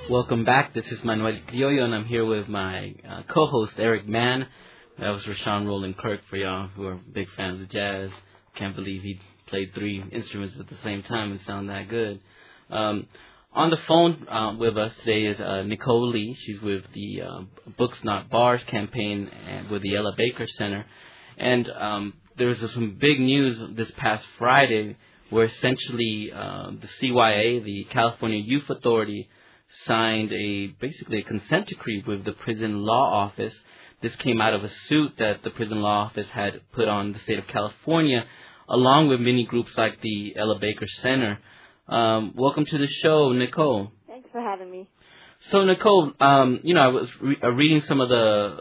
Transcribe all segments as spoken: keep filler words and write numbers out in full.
Welcome back. This is Manuel Criollo, and I'm here with my uh, co-host, Eric Mann. That was Rashawn Roland Kirk for y'all who are big fans of jazz. Can't believe he played three instruments at the same time and sound that good. Um, on the phone uh, with us today is uh, Nicole Lee. She's with the uh, Books Not Bars campaign and with the Ella Baker Center. And um, there was some big news this past Friday where essentially uh, the C Y A, the California Youth Authority, signed a basically a consent decree with the prison law office. This came out of a suit that the prison law office had put on the state of California, along with many groups like the Ella Baker Center. Um, welcome to the show, Nicole. Thanks for having me. So, Nicole, um, you know, I was re- uh, reading some of the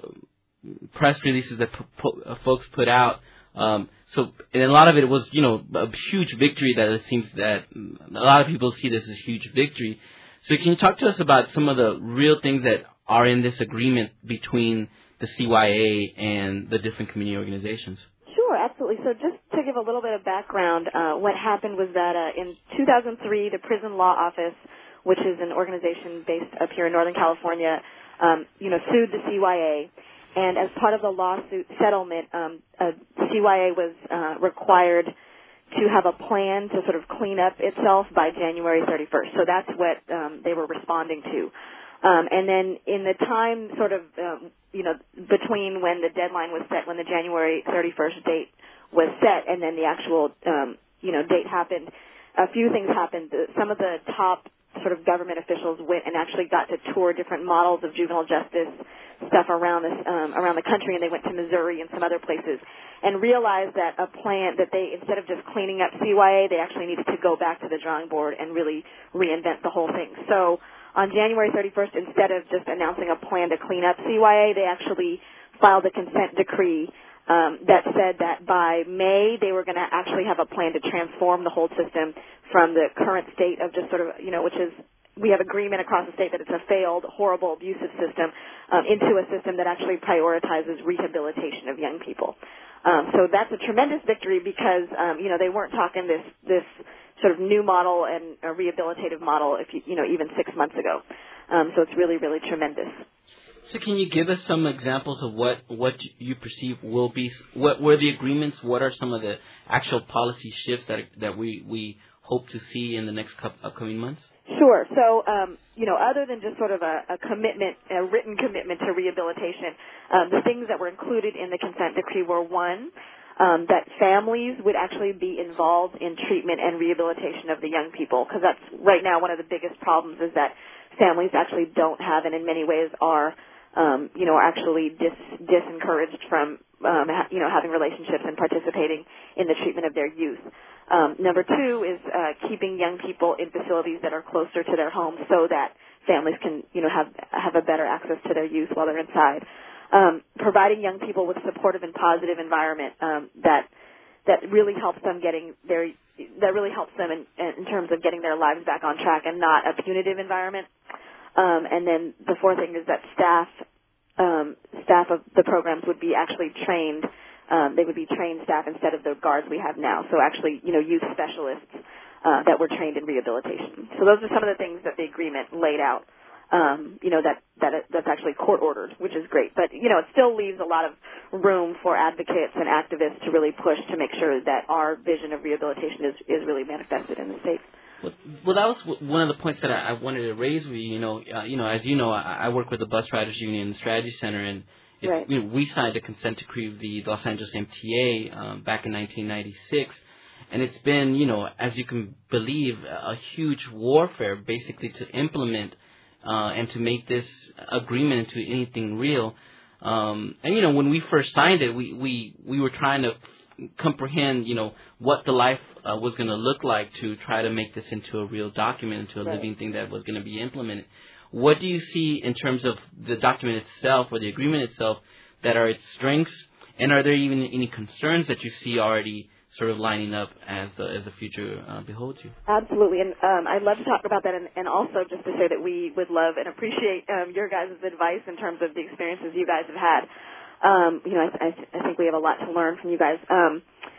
press releases that p- p- uh, folks put out. Um, so, and a lot of it was, you know, a huge victory that it seems that a lot of people see this as a huge victory. So can you talk to us about some of the real things that are in this agreement between the C Y A and the different community organizations? Sure, absolutely. So just to give a little bit of background, uh, what happened was that uh, in two thousand three, the Prison Law Office, which is an organization based up here in Northern California, um, you know, sued the C Y A. And as part of the lawsuit settlement, um, uh, C Y A was uh, required to have a plan to sort of clean up itself by January thirty-first. So that's what um, they were responding to. Um, and then in the time sort of, um, you know, between when the deadline was set, when the January thirty-first date was set, and then the actual, um, you know, date happened, a few things happened. Some of the top sort of government officials went and actually got to tour different models of juvenile justice stuff around this, um, around the country, and they went to Missouri and some other places and realized that a plan that they, instead of just cleaning up C Y A, they actually needed to go back to the drawing board and really reinvent the whole thing. So on January thirty-first, instead of just announcing a plan to clean up C Y A, they actually filed a consent decree um, that said that by May they were going to actually have a plan to transform the whole system from the current state of just sort of, you know, which is we have agreement across the state that it's a failed, horrible, abusive system um, into a system that actually prioritizes rehabilitation of young people. Um, so that's a tremendous victory because, um, you know, they weren't talking this this sort of new model and a rehabilitative model, if you, you know, even six months ago. Um, so it's really, really tremendous. So can you give us some examples of what, what you perceive will be, what were the agreements, what are some of the actual policy shifts that that we, we hope to see in the next couple, upcoming months? Sure. So, um, you know, other than just sort of a, a commitment, a written commitment to rehabilitation, um, the things that were included in the consent decree were, one, um, that families would actually be involved in treatment and rehabilitation of the young people, because that's right now one of the biggest problems is that families actually don't have and in many ways are, um, you know, are actually dis, disencouraged from, um, ha- you know, having relationships and participating in the treatment of their youth. Um, number two is uh, keeping young people in facilities that are closer to their homes so that families can, you know, have have a better access to their youth while they're inside. Um, providing young people with supportive and positive environment um, that that really helps them getting their that really helps them in, in terms of getting their lives back on track and not a punitive environment. Um, and then the fourth thing is that staff um, staff of the programs would be actually trained. Um, they would be trained staff instead of the guards we have now. So actually, you know, youth specialists uh, that were trained in rehabilitation. So those are some of the things that the agreement laid out. Um, you know, that that that's actually court ordered, which is great. But you know, it still leaves a lot of room for advocates and activists to really push to make sure that our vision of rehabilitation is is really manifested in the state. Well, well, that was one of the points that I, I wanted to raise with you. You know, uh, you know, as you know, I, I work with the Bus Riders Union Strategy Center, and it's, right. you know, we signed a consent decree with the Los Angeles M T A um, back in nineteen ninety-six, and it's been, you know, as you can believe, a huge warfare basically to implement uh, and to make this agreement into anything real. Um, and you know, when we first signed it, we we we were trying to comprehend, you know, what the life uh, was going to look like to try to make this into a real document, into a right. living thing that was going to be implemented. What do you see in terms of the document itself or the agreement itself that are its strengths, and are there even any concerns that you see already sort of lining up as the as the future uh, beholds you? Absolutely, and um, I'd love to talk about that, and, and also just to say that we would love and appreciate um, your guys' advice in terms of the experiences you guys have had. Um, you know, I, I, I think we have a lot to learn from you guys. Um,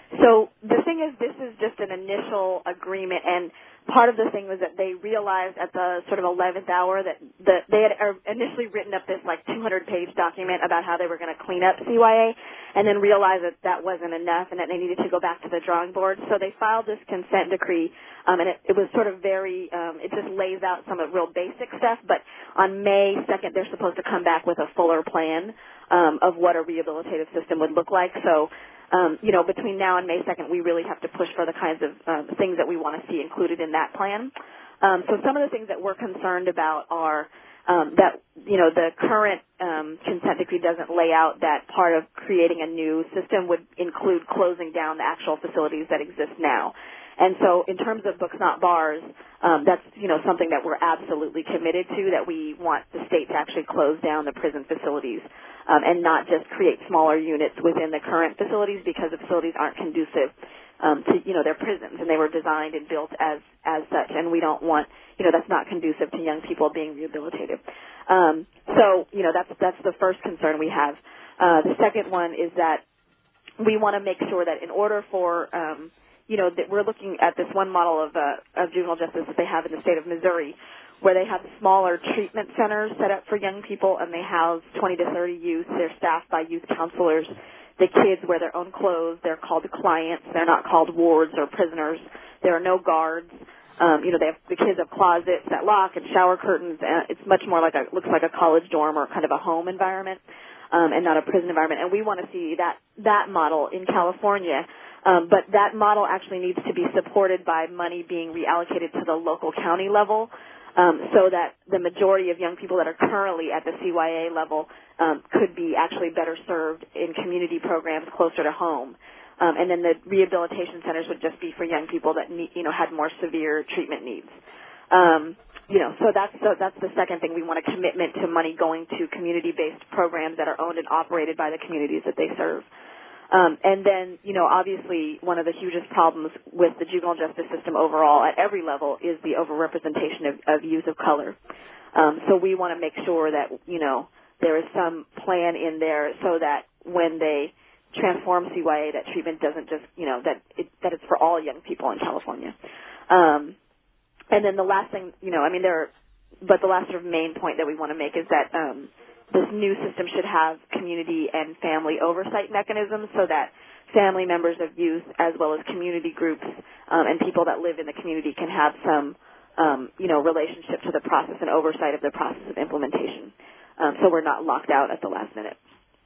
So the thing is, this is just an initial agreement, and part of the thing was that they realized at the sort of eleventh hour that, that they had initially written up this like two hundred page document about how they were going to clean up C Y A, and then realized that that wasn't enough and that they needed to go back to the drawing board. So they filed this consent decree, um, and it, it was sort of very, um, it just lays out some of real basic stuff, but on May second they're supposed to come back with a fuller plan um, of what a rehabilitative system would look like. So Um, you know, between now and May second, we really have to push for the kinds of um, things that we want to see included in that plan. Um, so some of the things that we're concerned about are um, that, you know, the current um, consent decree doesn't lay out that part of creating a new system would include closing down the actual facilities that exist now. And so in terms of books, not bars, um, that's, you know, something that we're absolutely committed to, that we want the state to actually close down the prison facilities um, and not just create smaller units within the current facilities, because the facilities aren't conducive um, to, you know, they're prisons, and they were designed and built as, as such, and we don't want, you know, that's not conducive to young people being rehabilitated. Um, so, you know, that's, that's the first concern we have. Uh, the second one is that we want to make sure that in order for, um, you know, that we're looking at this one model of, uh, of juvenile justice that they have in the state of Missouri, where they have smaller treatment centers set up for young people, and they house twenty to thirty youth. They're staffed by youth counselors. The kids wear their own clothes. They're called clients. They're not called wards or prisoners. There are no guards. Um, you know, they have, the kids have closets that lock and shower curtains. And it's much more like a, looks like a college dorm or kind of a home environment, um, and not a prison environment. And we want to see that, that model in California. Um, but that model actually needs to be supported by money being reallocated to the local county level, um, so that the majority of young people that are currently at the C Y A level um, could be actually better served in community programs closer to home. Um, and then the rehabilitation centers would just be for young people that need, you know, had more severe treatment needs. Um, you know, so that's so that's the second thing. We want a commitment to money going to community-based programs that are owned and operated by the communities that they serve. Um, and then, you know, obviously one of the hugest problems with the juvenile justice system overall at every level is the overrepresentation of, of youth of color. Um, so we want to make sure that, you know, there is some plan in there so that when they transform C Y A, that treatment doesn't just, you know, that it, that it's for all young people in California. Um, and then the last thing, you know, I mean, there are, but the last sort of main point that we want to make is that, um, this new system should have community and family oversight mechanisms so that family members of youth as well as community groups um, and people that live in the community can have some, um, you know, relationship to the process and oversight of the process of implementation. Um, so we're not locked out at the last minute.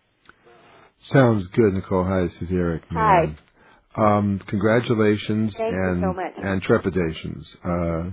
Sounds good, Nicole. Hi, this is Eric. Hi. Um, congratulations Thank and, you so much. and trepidations. Uh,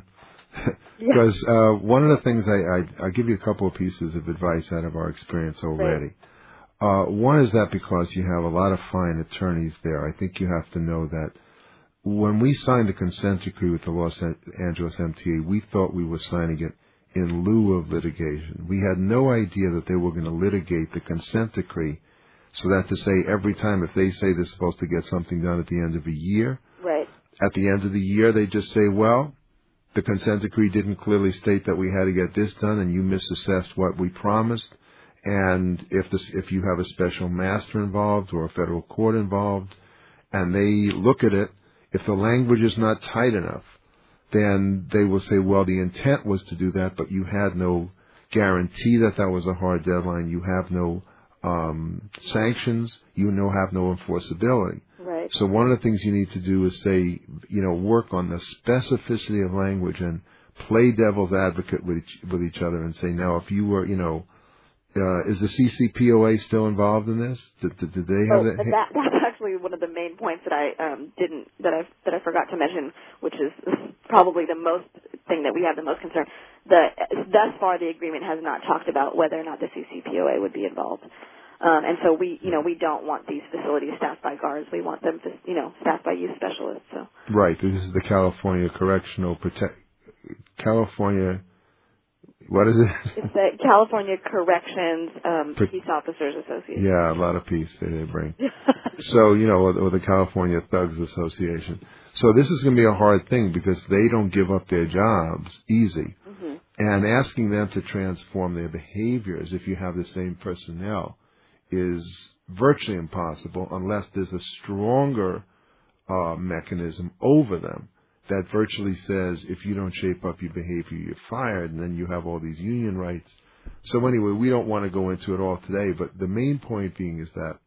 Because uh, one of the things I, I I'll give you a couple of pieces of advice out of our experience already. Right. Uh, one is that because you have a lot of fine attorneys there, I think you have to know that when we signed the consent decree with the Los Angeles M T A, we thought we were signing it in lieu of litigation. We had no idea that they were going to litigate the consent decree, so that to say every time if they say they're supposed to get something done at the end of a year, right. At the end of the year they just say, well, the consent decree didn't clearly state that we had to get this done, and you misassessed what we promised. And if this, if you have a special master involved or a federal court involved, and they look at it, if the language is not tight enough, then they will say, well, the intent was to do that, but you had no guarantee that that was a hard deadline. You have no um, sanctions. You no have no enforceability. Right. So one of the things you need to do is say, you know, work on the specificity of language and play devil's advocate with each, with each other and say, now, if you were, you know, uh, is the C C P O A still involved in this? Did, did, did they have oh, that? that? That's actually one of the main points that I um, didn't that I that I forgot to mention, which is probably the most thing that we have the most concern. The thus far, the agreement has not talked about whether or not the C C P O A would be involved. Um, and so we, you know, we don't want these facilities staffed by guards. We want them, to, you know, staffed by youth specialists. So. Right. This is the California Correctional Protect. California. What is it? It's the California Corrections um, Pro- Peace Officers Association. Yeah, a lot of peace they, they bring. So, you know, or, or the California Thugs Association. So this is going to be a hard thing because they don't give up their jobs easy. Mm-hmm. And asking them to transform their behaviors if you have the same personnel is virtually impossible unless there's a stronger uh, mechanism over them that virtually says if you don't shape up your behavior, you're fired, and then you have all these union rights. So anyway, we don't want to go into it all today, but the main point being is that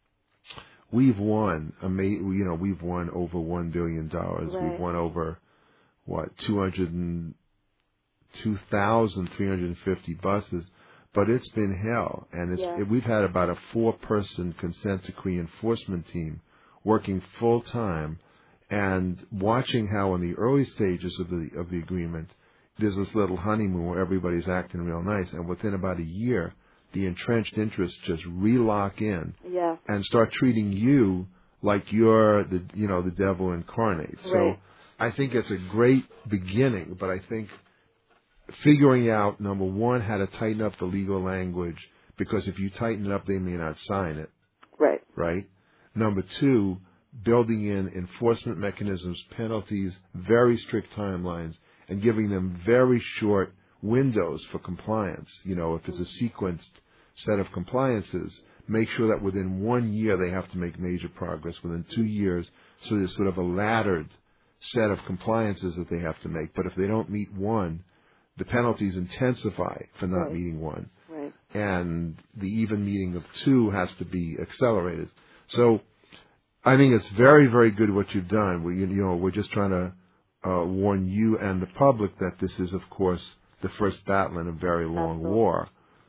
we've won, you know, we've won over one billion dollars. Right. We've won over, what, two hundred two thousand three hundred fifty buses, but it's been hell. And it's, yeah. it, we've had about a four-person consent decree enforcement team working full-time and watching how in the early stages of the of the agreement, there's this little honeymoon where everybody's acting real nice, and within about a year, the entrenched interests just relock in yeah. and start treating you like you're the you know the devil incarnate. Right. So I think it's a great beginning, but I think figuring out, number one, how to tighten up the legal language, because if you tighten it up, they may not sign it. Right. Right? Number two, building in enforcement mechanisms, penalties, very strict timelines, and giving them very short windows for compliance. You know, if it's a sequenced set of compliances, make sure that within one year they have to make major progress, within two years, so there's sort of a laddered set of compliances that they have to make. But if they don't meet one, the penalties intensify for not right. meeting one. Right. And the even meeting of two has to be accelerated. So I think it's very, very good what you've done. We, you know, we're just trying to uh, warn you and the public that this is, of course, the first battle in a very long Absolutely. war.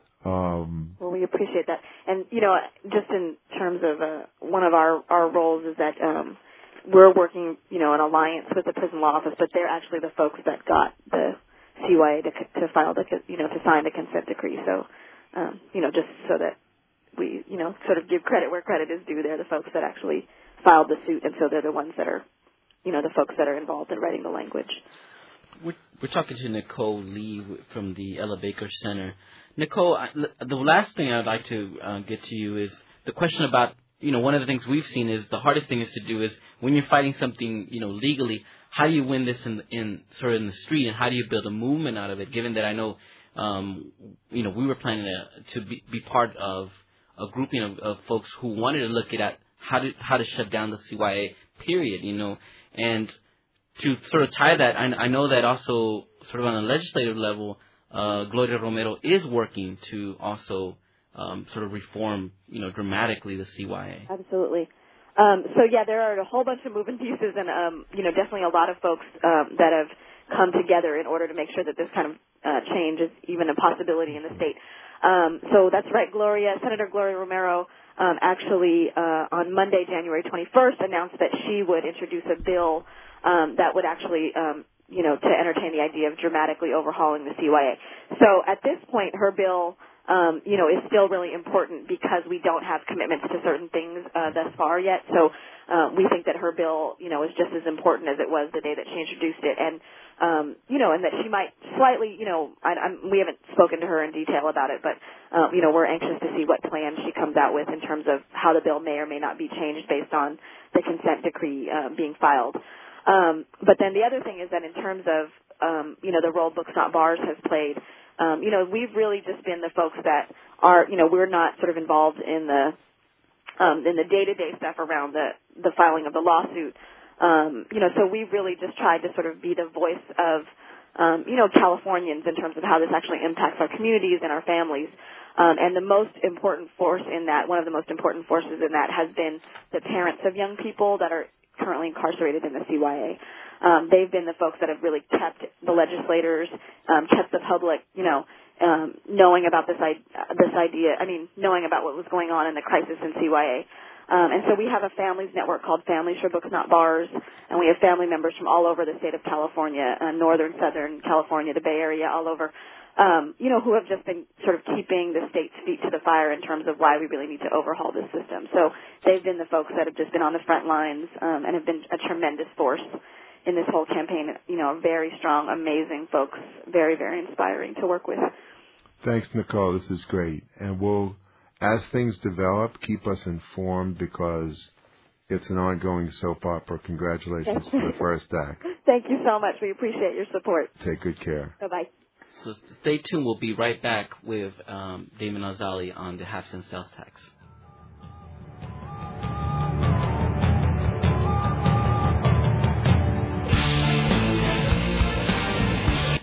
Um, well, we appreciate that. And, you know, just in terms of uh, one of our, our roles is that um, we're working, you know, in alliance with the prison law office, but they're actually the folks that got the C Y A to, to file the, you know, to sign the consent decree. So, um, you know, just so that we, you know, sort of give credit where credit is due. They're the folks that actually filed the suit, and so they're the ones that are, you know, the folks that are involved in writing the language. We're, we're talking to Nicole Lee from the Ella Baker Center. Nicole, I, the last thing I'd like to uh, get to you is the question about, you know, one of the things we've seen is the hardest thing is to do is when you're fighting something, you know, legally, how do you win this in, in sort of in the street, and how do you build a movement out of it, given that I know, um, you know, we were planning to, to be, be part of a grouping of, of folks who wanted to look at how to, how to shut down the C Y A, period, you know, and to sort of tie that, I, I know that also sort of on a legislative level, uh, Gloria Romero is working to also um, sort of reform, you know, dramatically the C Y A. Absolutely. Um, so, yeah, there are a whole bunch of moving pieces and, um, you know, definitely a lot of folks um, that have come together in order to make sure that this kind of uh, change is even a possibility in the state. Um, so that's right, Gloria, Senator Gloria Romero um, actually uh, on Monday, January twenty-first, announced that she would introduce a bill um, that would actually, um, you know, to entertain the idea of dramatically overhauling the C Y A. So at this point, her bill, um, you know, is still really important because we don't have commitments to certain things uh, thus far yet. So uh, we think that her bill, you know, is just as important as it was the day that she introduced it. And Um, you know, and that she might slightly, you know, I, I'm, we haven't spoken to her in detail about it, but, um, you know, we're anxious to see what plan she comes out with in terms of how the bill may or may not be changed based on the consent decree uh, being filed. Um, but then the other thing is that in terms of, um, you know, the role Books Not Bars has played, um, you know, we've really just been the folks that are, you know, we're not sort of involved in the, um, in the day-to-day stuff around the, the filing of the lawsuit. Um, you know, so we really just tried to sort of be the voice of, um, you know, Californians in terms of how this actually impacts our communities and our families. Um, and the most important force in that, one of the most important forces in that has been the parents of young people that are currently incarcerated in the C Y A. Um, they've been the folks that have really kept the legislators, um, kept the public, you know, um, knowing about this, I- this idea, I mean, knowing about what was going on in the crisis in C Y A. Um, and so we have a families network called Families for Books Not Bars, and we have family members from all over the state of California, uh, northern, southern California, the Bay Area, all over, um, you know, who have just been sort of keeping the state's feet to the fire in terms of why we really need to overhaul this system. So they've been the folks that have just been on the front lines um, and have been a tremendous force in this whole campaign. You know, very strong, amazing folks, very, very inspiring to work with. Thanks, Nicole. This is great. And we'll, as things develop, keep us informed because it's an ongoing soap opera. Congratulations for the first act. Thank you so much. We appreciate your support. Take good care. Bye-bye. So stay tuned. We'll be right back with um, Damon Azali on the half cent sales tax.